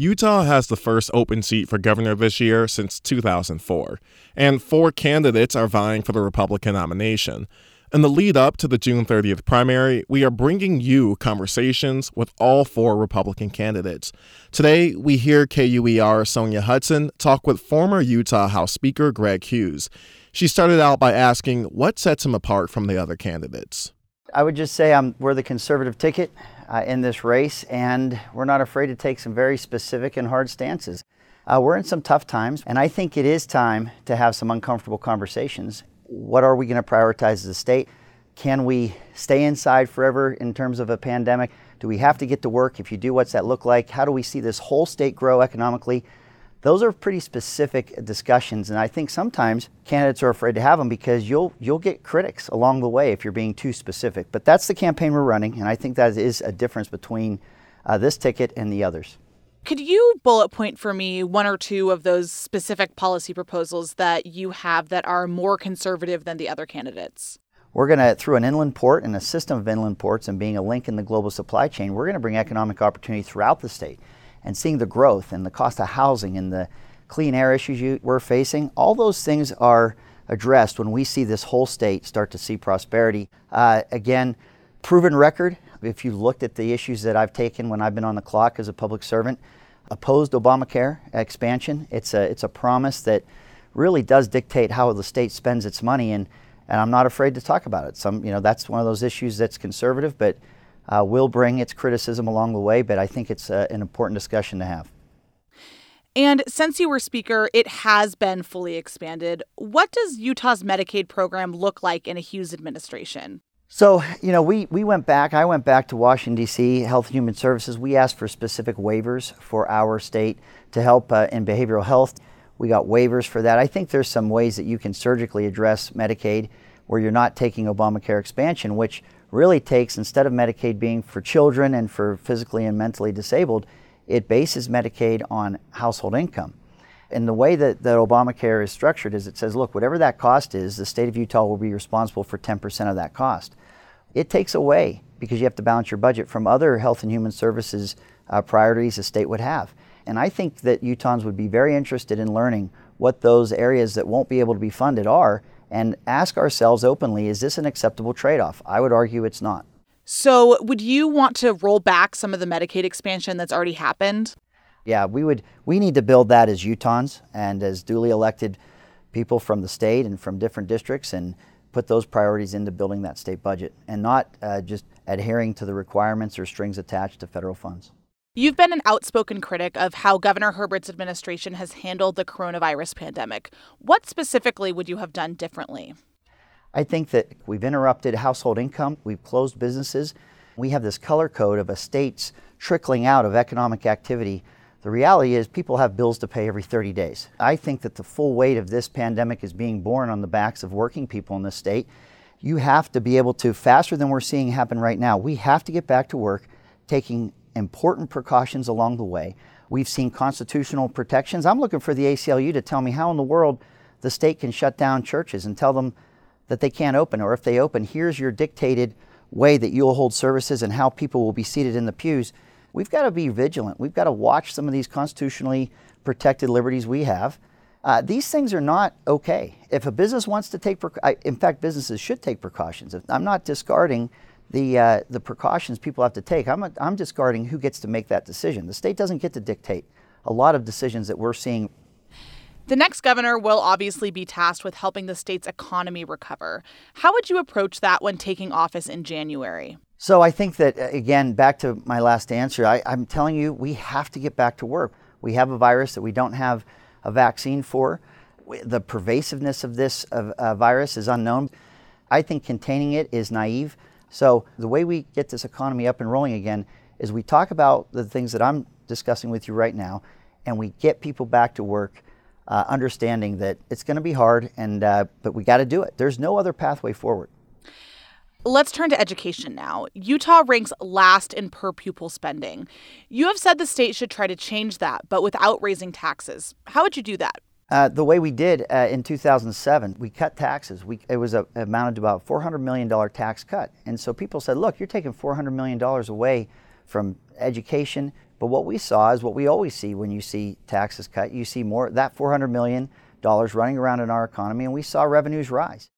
Utah has the first open seat for governor this year since 2004, and 4 candidates are vying for the Republican nomination. In the lead up to the June 30th primary, we are bringing you conversations with all 4 Republican candidates. Today, we hear KUER Sonia Hudson talk with former Utah House Speaker Greg Hughes. She started out by asking what sets him apart from the other candidates. I would just say we're the conservative ticket in this race, and we're not afraid to take some very specific and hard stances. We're in some tough times, and I think it is time to have some uncomfortable conversations. What are we going to prioritize as a state? Can we stay inside forever in terms of a pandemic? Do we have to get to work? If you do, what's that look like? How do we see this whole state grow economically? Those are pretty specific discussions, and I think sometimes candidates are afraid to have them because you'll get critics along the way if you're being too specific. But that's the campaign we're running, and I think that is a difference between this ticket and the others. Could you bullet point for me 1 or 2 of those specific policy proposals that you have that are more conservative than the other candidates? We're going to, through an inland port and a system of inland ports and being a link in the global supply chain, we're going to bring economic opportunity throughout the state. And seeing the growth and the cost of housing and the clean air issues we're facing, all those things are addressed when we see this whole state start to see prosperity. Again, proven record. If you looked at the issues that I've taken when I've been on the clock as a public servant, opposed Obamacare expansion. It's a promise that really does dictate how the state spends its money, and I'm not afraid to talk about it. That's one of those issues that's conservative, but will bring its criticism along the way, but I think it's an important discussion to have. And since you were Speaker, it has been fully expanded. What does Utah's Medicaid program look like in a Hughes administration? So, we went back. I went back to Washington, D.C., Health and Human Services. We asked for specific waivers for our state to help in behavioral health. We got waivers for that. I think there's some ways that you can surgically address Medicaid where you're not taking Obamacare expansion, which really takes, instead of Medicaid being for children and for physically and mentally disabled, it bases Medicaid on household income. And the way that Obamacare is structured is it says, look, whatever that cost is, the state of Utah will be responsible for 10% of that cost. It takes away, because you have to balance your budget, from other health and human services priorities a state would have. And I think that Utahns would be very interested in learning what those areas that won't be able to be funded are, and ask ourselves openly, is this an acceptable trade-off? I would argue it's not. So would you want to roll back some of the Medicaid expansion that's already happened? Yeah, we need to build that as Utahns and as duly elected people from the state and from different districts, and put those priorities into building that state budget and not just adhering to the requirements or strings attached to federal funds. You've been an outspoken critic of how Governor Herbert's administration has handled the coronavirus pandemic. What specifically would you have done differently? I think that we've interrupted household income. We've closed businesses. We have this color code of a state's trickling out of economic activity. The reality is people have bills to pay every 30 days. I think that the full weight of this pandemic is being borne on the backs of working people in this state. You have to be able to, faster than we're seeing happen right now, we have to get back to work, taking important precautions along the way. We've seen constitutional protections. I'm looking for the ACLU to tell me how in the world the state can shut down churches and tell them that they can't open, or if they open, here's your dictated way that you'll hold services and how people will be seated in the pews. We've got to be vigilant. We've got to watch some of these constitutionally protected liberties we have. These things are not okay. If a business wants to take, in fact, businesses should take precautions. I'm not discarding the precautions people have to take. I'm discarding who gets to make that decision. The state doesn't get to dictate a lot of decisions that we're seeing. The next governor will obviously be tasked with helping the state's economy recover. How would you approach that when taking office in January? So I think that, again, back to my last answer, I'm telling you, we have to get back to work. We have a virus that we don't have a vaccine for. The pervasiveness of this virus is unknown. I think containing it is naive. So the way we get this economy up and rolling again is we talk about the things that I'm discussing with you right now, and we get people back to work, understanding that it's going to be hard, but we got to do it. There's no other pathway forward. Let's turn to education now. Utah ranks last in per pupil spending. You have said the state should try to change that, but without raising taxes. How would you do that? The way we did in 2007, we cut taxes. It was amounted to about $400 million tax cut. And so people said, look, you're taking $400 million away from education, But what we saw is what we always see when you see taxes cut. You see more, that $400 million running around in our economy, and we saw revenues rise.